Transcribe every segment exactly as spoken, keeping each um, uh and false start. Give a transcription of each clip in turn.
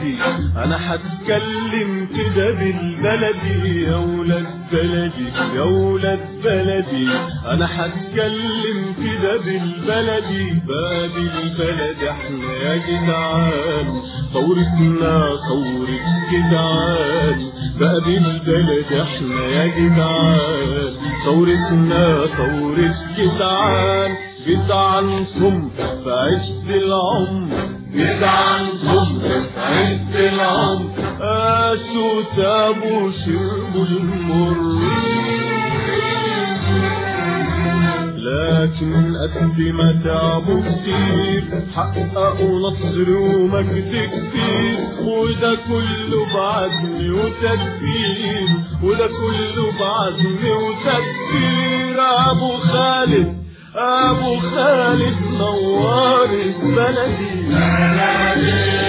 بلدي انا هتكلم كده بالبلدي يا ولاد بلدي يا ولاد بلدي انا هتكلم كده بالبلدي بقى بالبلد احنا يا جدعان ثورتنا ثورة جدعان بقى بالبلد احنا يا جدعان ثورتنا ثورة جدعان جدعان صم في عز العمر جدعان صم في عز العمر قاسوا تابوا شربوا المر لكن قد ما تعبوا كتير حققوا نصر ومجد كتير وده كله بعزم وتدبير وده كله بعزم وتدبير ابو خالد ابو خالد نوار بلدي بلدي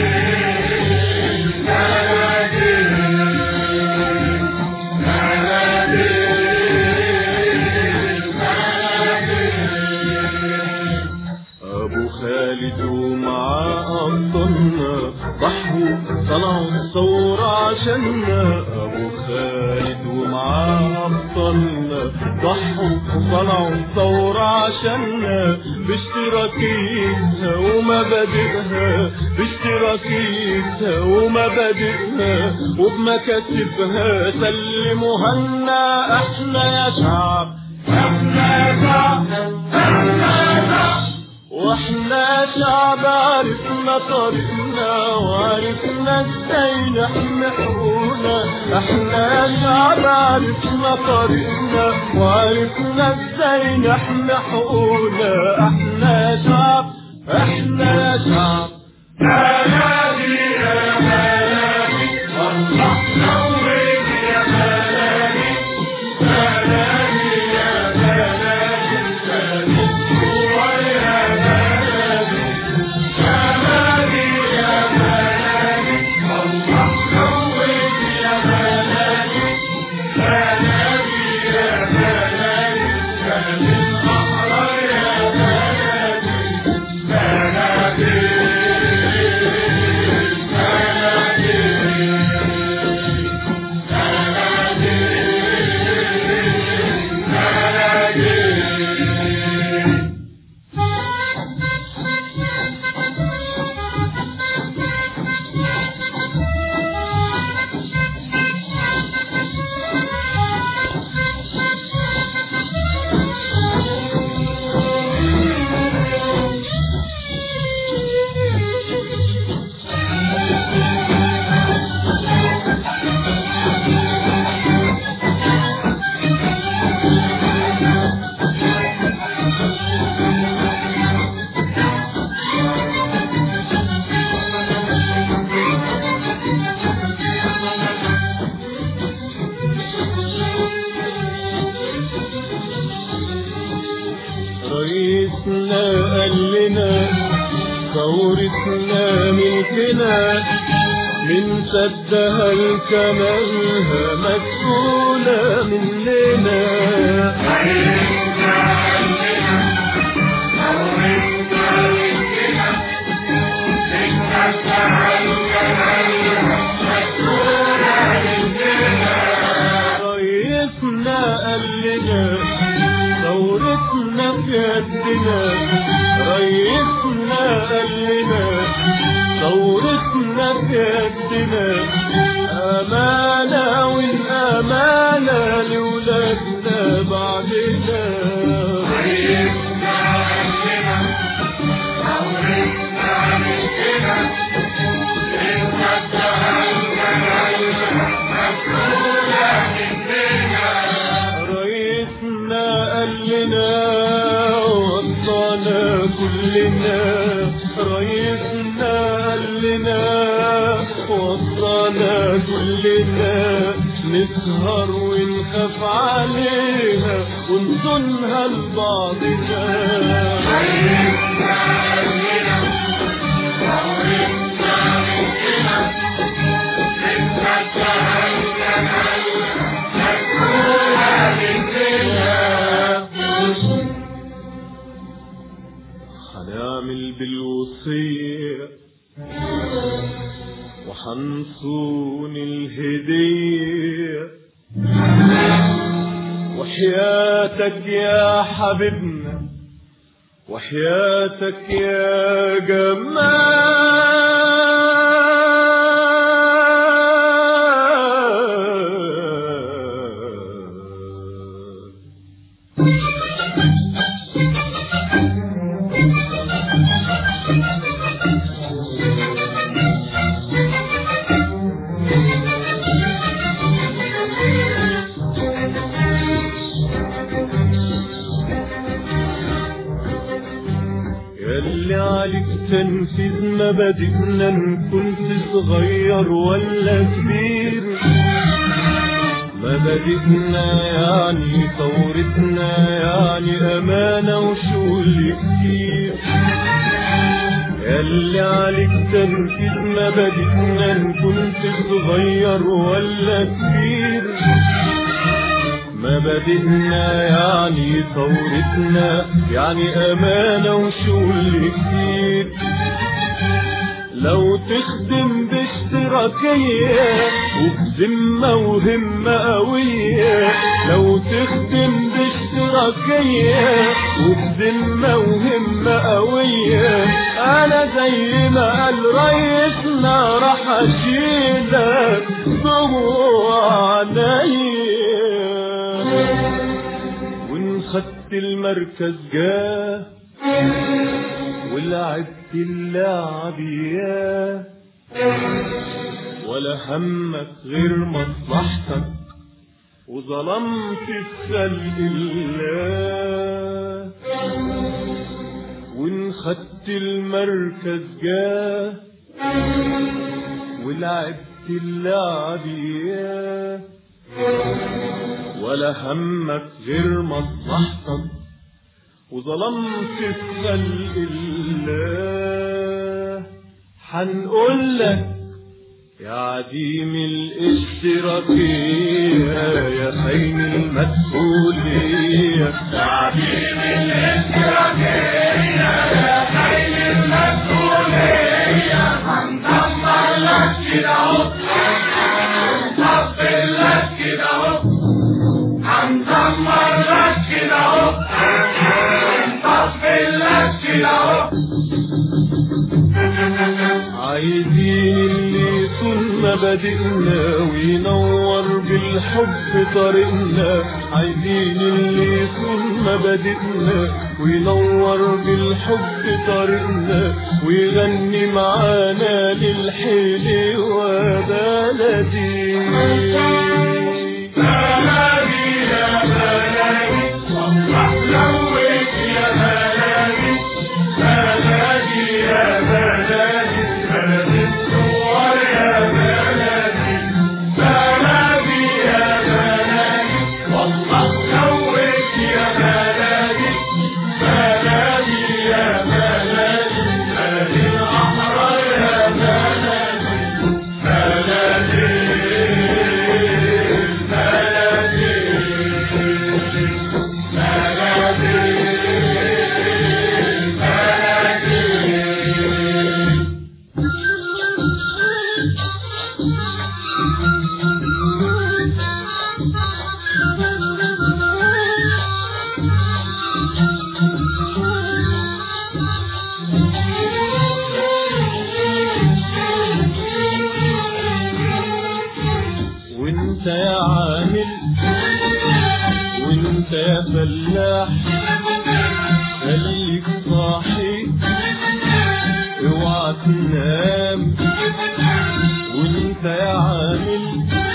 خالد ومعاه أبطالنا ضحوا طلعوا الثورة عشاننا أبو خالد ومعاه أبطالنا ضحوا طلعوا الثورة عشاننا باشتراكيتها ومبادئها باشتراكيتها ومبادئها وبمكاسبها سلموها لنا احنا يا شعب احنا يا شعب احنا يا شعب واحنا شعب عرفنا طريقنا وعرفنا ازاي نحمي حقوقنا احنا شعب عرفنا طريقنا وعرفنا ازاي نحمي حقوقنا احنا شعب احنا شعب بلدي يا بلدي والله نورك يا بلدي بلدي يا بلدي رئيسنا قال لنا ثورتنا ملكنا من سدها لكمالها مسؤولة مننا رئيسنا قال لنا ثورتنا ملكنا من سدها لكمالها مسؤولة مننا رئيسنا قال لنا ثورتنا في يدنا رئيسنا قال لنا ثورتنا في يدنا أمانة والأمانة لولادنا بعدنا رئيسنا قال لنا ثورتنا ملكنا من سدها لكمالها مسؤولة مننا رئيسنا قال لنا وصانا كلنا رئيسنا قال لنا وصانا كلنا نسهر ونخاف عليها ونصونها لبعضنا رئيسنا قال لنا ثورتنا ملكنا من سدها لكمالها مسؤولة مننا هنعمل بالوصية حنصون الهدية وحياتك يا حبيبنا وحياتك يا جمال ياللي عليك تنفيذ مبادئنا ان كنت صغير ولا كبير مبادئنا يعني ثورتنا يعني امانة وشغل كتير ياللي عليك تنفيذ مبادئنا ان كنت صغير ولا كبير مبادئنا يعني ثورتنا يعني امانة وشغل كتير لو تخدم باشتراكية وبذمة وهمة قوية لو تخدم باشتراكية وبذمة وهمة قوية انا زي ما قال ريسنا راح اشيلك جوه عينيا وان خدت المركز جاه ولعبت اللعب ياه ولا همك غير مصلحتك وظلمت في خلق الله وان خدت المركز جاه ولعبت اللعب ياه ولا همك غير مصلحتك وظلمت في خلق الله حنقولك يا عديم الاشتراكية يا خاين المسؤولية يا عديم الاشتراكية يا خاين المسؤولية هندمر لك كده اهو هنطبل لك كده اهو هندمر لك كده اهو هنطبل لك كده اهو عايزين اللي يكون مبادئنا وينور بالحب طريقنا عايزين اللي يكون مبادئنا وينور بالحب طريقنا ويغني معانا للحلوة بلدي بلدي يا بلدي والله لوك يا بلدي بلدي يا بلدي بلدي الصور يا بلدي بلدي يا بلدي والله لوك يا بلدي بلدي يا بلدي بلدي الأحرار يا بلدي بلدي وانت يا عامل وانت يا فلاح خليك صاحي اوعى تنام وانت يا عامل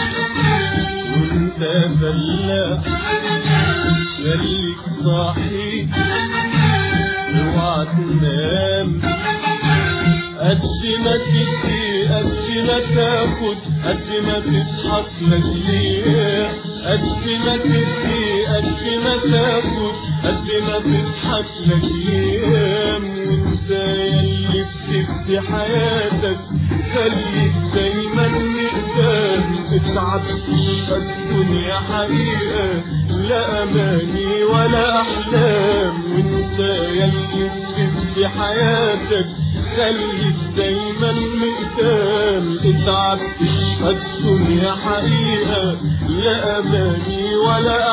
وانت يا فلاح خليك صاحي اوعى تنام قد ما تدي قد ما تاخد قد ما تضحك لك ليه قد ما تدي قد ما تاخد قد ما تضحك لك ليه وانت ياللي بتبدي حياتك خليك دايما مقدام اتعب الدنيا حقيقة لا اماني ولا احلام وانت ياللي بتبدي حياتك خليك دايما مقدام، اتعب اشهد الدنيا حقيقة، لا أماني ولا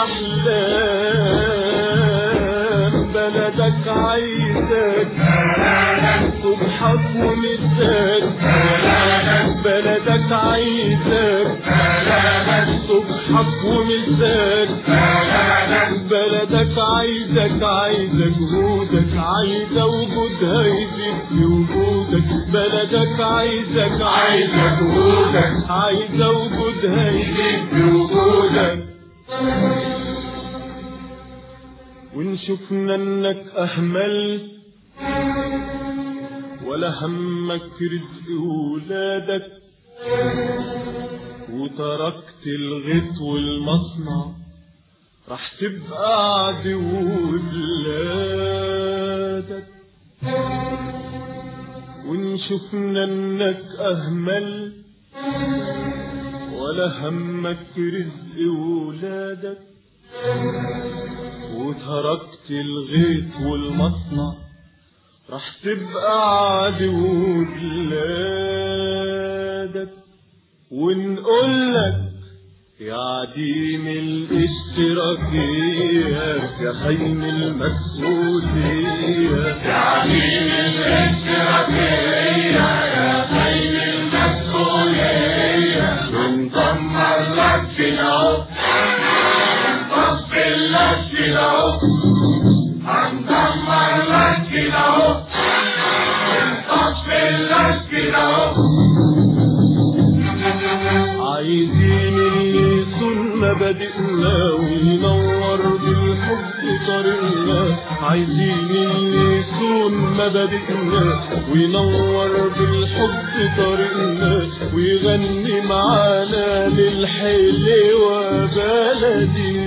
أحلام. بلدك عايزك صبحك ومساك، بلدك عايزك صبحك ومساك، بلدك عايزك عايزة جهودك، عايزة وجودها يزيد في وجودك، بلدك عايزك عايزة جهودك، عايزة وجودها يزيد في وجودك. وإن شفنا إنك أهملت ولا همك رزق ولادك، وتركت الغيط والمصنع، راح تبقى عدو بلادك. وإن شفنا إنك أهملت ولا همك رزق ولادك، وتركت الغيط والمصنع، راح تبقى عدو بلادك. ونقولك يا عديم الاشتراكية، يا خاين المسؤولية، يا عديم الاشتراكية، يا خاين المسؤولية، بندمر لك كده نطفي لك كده، هندمر لك كده نطفي لك كده. عايزين اللي يصون مبادئنا وينور بالحب طريقنا، عايزين اللي يصون مبادئنا وينور بالحب طريقنا، ويغني معانا للحلوة بلدي.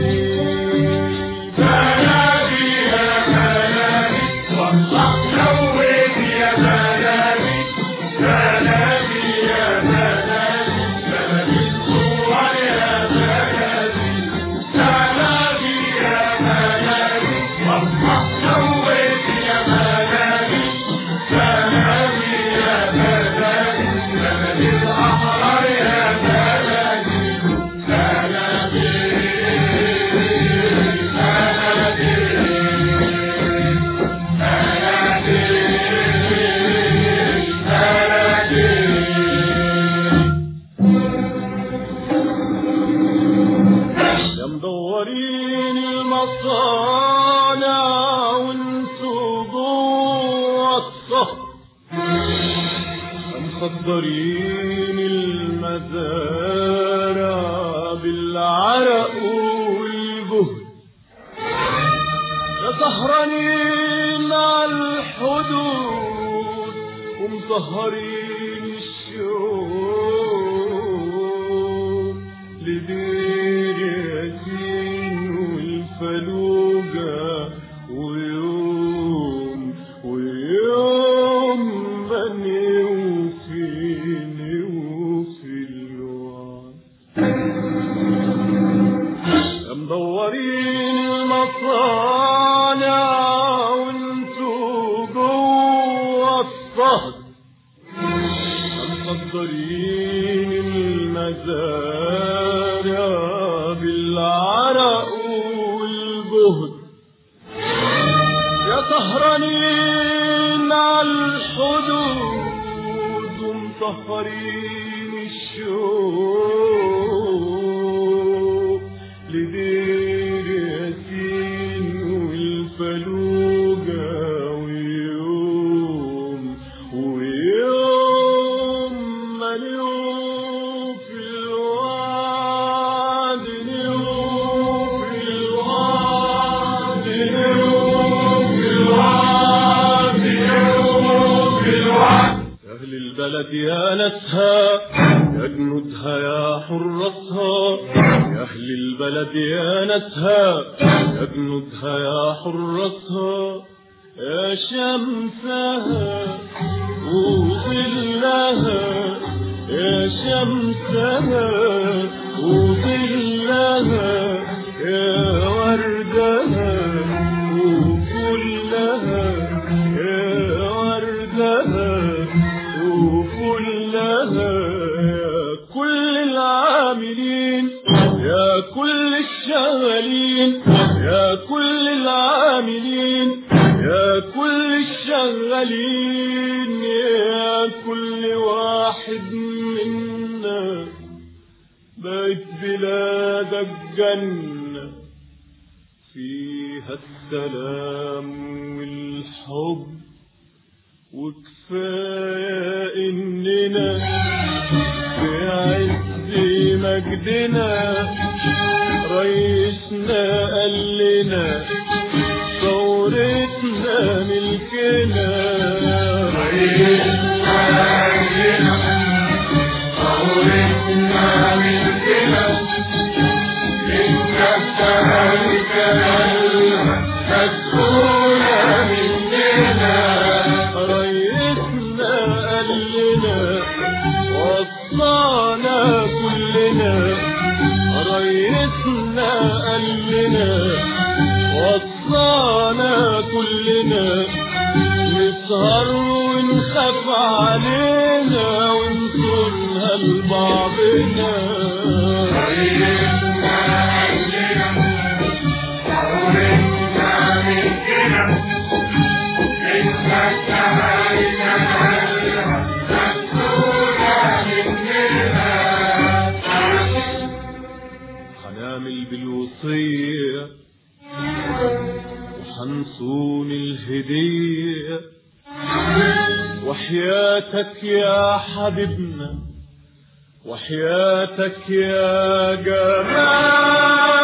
بلدي يا بلدي والله نوّد يا بلدي، بلدي يا بلدي، بلدي الصور يا بلدي، بلدي يا بلدي والله نوّد يا بلدي، بلدي يا بلدي، بلدي الأحرار يا بلدي، بلدي مدورين المصانع وانتو جوا الصف، مخدرين المزارع بالعرق والجهد، يا سهرانين على الحدود ومسهرين الشوق لدير ياسين والفلوجة، ويوم ويوم ما نوفي نوفي الوعد. يا مدورين المصانع وانتو جوا الصهد، مقدرين المزارع بالعرق والجهد، يا سهرانين على الحدود ومطهرين الشوق لدير ياسين والفلوجة، ويوم ويوم ما نوفي الوعد، نوفي الوعد، نوفي الوعد، نوفي الوعد. يا أهل البلد يا ناسها، يا جنودها يا حراسها، يا أهل البلد يا ناسها، يا جنودها يا حراسها، يا شمسها وظلها، يا شمسها وظلها، يا وردها وكلها، يا وردها العاملين يا كل الشغالين يا كل العاملين يا كل الشغالين يا كل واحد منا بقت بلادك جنة فيها السلام والحب وكفاية إننا في عز مجدنا رئيسنا قال لنا ثورتنا ملكنا رئيسنا قال لنا ثورتنا ملكنا انت اشتهيت مسؤولة مننا رئيسنا قال لنا وصانا كلنا رئيسنا قال لنا وصانا كلنا نسهر ونخاف علينا ونصونها لبعضنا رئيسنا قال لنا ثورتنا ملكنا انت اشتهيت هنعمل بالوصية وحنصون الهدية وحياتك يا حبيبنا وحياتك يا جمال